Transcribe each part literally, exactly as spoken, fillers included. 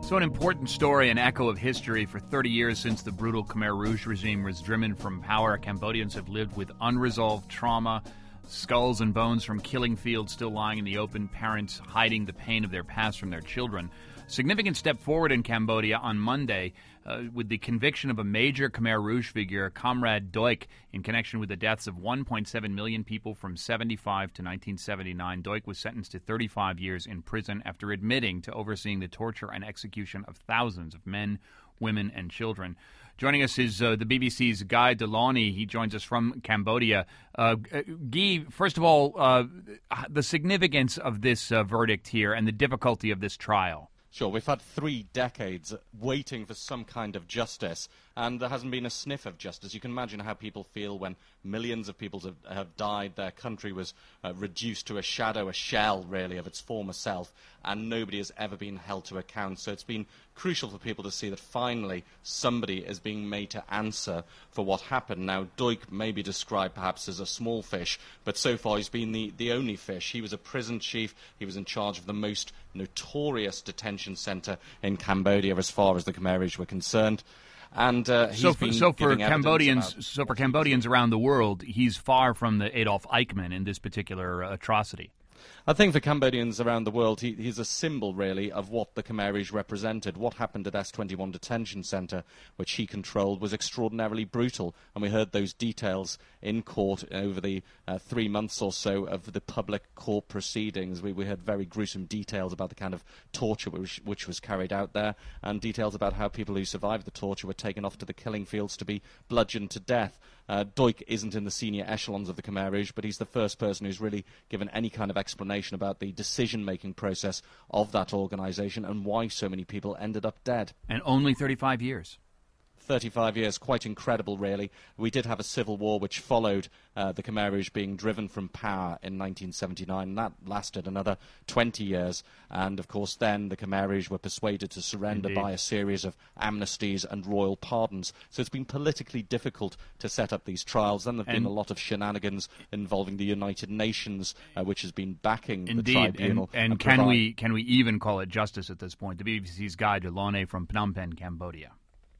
So an important story, an echo of history. For thirty years since the brutal Khmer Rouge regime was driven from power, Cambodians have lived with unresolved trauma, skulls and bones from killing fields still lying in the open, parents hiding the pain of their past from their children. Significant step forward in Cambodia on Monday uh, with the conviction of a major Khmer Rouge figure, Comrade Doik, in connection with the deaths of one point seven million people from seventy-five to nineteen seventy-nine. Doik was sentenced to thirty-five years in prison after admitting to overseeing the torture and execution of thousands of men, women, and children. Joining us is uh, the B B C's Guy Delany. He joins us from Cambodia. Uh, Guy, first of all, uh, the significance of this uh, verdict here and the difficulty of this trial. Sure, we've had three decades waiting for some kind of justice, and there hasn't been a sniff of justice. You can imagine how people feel when millions of people have, have died, their country was uh, reduced to a shadow, a shell, really, of its former self, and nobody has ever been held to account. So it's been crucial for people to see that finally somebody is being made to answer for what happened. Now, Doik may be described perhaps as a small fish, but so far he's been the, the only fish. He was a prison chief. He was in charge of the most notorious detention centre in Cambodia as far as the Khmer Rouge were concerned. And uh, he's so for, been so for Cambodians, Cambodians, so for Cambodians around the world, he's far from the Adolf Eichmann in this particular uh, atrocity. I think for Cambodians around the world, he, he's a symbol, really, of what the Khmer Rouge represented. What happened at S twenty-one Detention Centre, which he controlled, was extraordinarily brutal. And we heard those details in court over the uh, three months or so of the public court proceedings. We, we heard very gruesome details about the kind of torture which, which was carried out there, and details about how people who survived the torture were taken off to the killing fields to be bludgeoned to death. Uh, Doik isn't in the senior echelons of the Khmer Rouge, but he's the first person who's really given any kind of explanation about the decision-making process of that organisation and why so many people ended up dead. And only thirty-five years. thirty-five years, quite incredible, really. We did have a civil war which followed uh, the Khmer Rouge being driven from power in nineteen seventy-nine, and that lasted another twenty years. And, of course, then the Khmer Rouge were persuaded to surrender Indeed. by a series of amnesties and royal pardons. So it's been politically difficult to set up these trials. Then there have and been a lot of shenanigans involving the United Nations, uh, which has been backing Indeed. the tribunal. And, and, and can provide- we can we even call it justice at this point? The B B C's Guy Delany from Phnom Penh, Cambodia.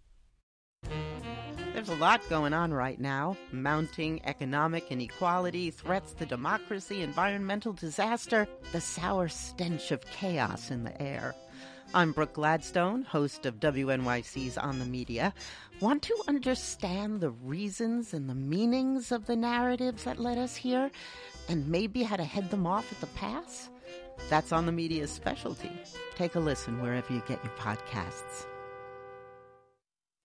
There's a lot going on right now. Mounting economic inequality, threats to democracy, environmental disaster, the sour stench of chaos in the air. I'm Brooke Gladstone, host of W N Y C's On the Media. Want to understand the reasons and the meanings of the narratives that led us here, and maybe how to head them off at the pass? That's On the Media's specialty. Take a listen wherever you get your podcasts.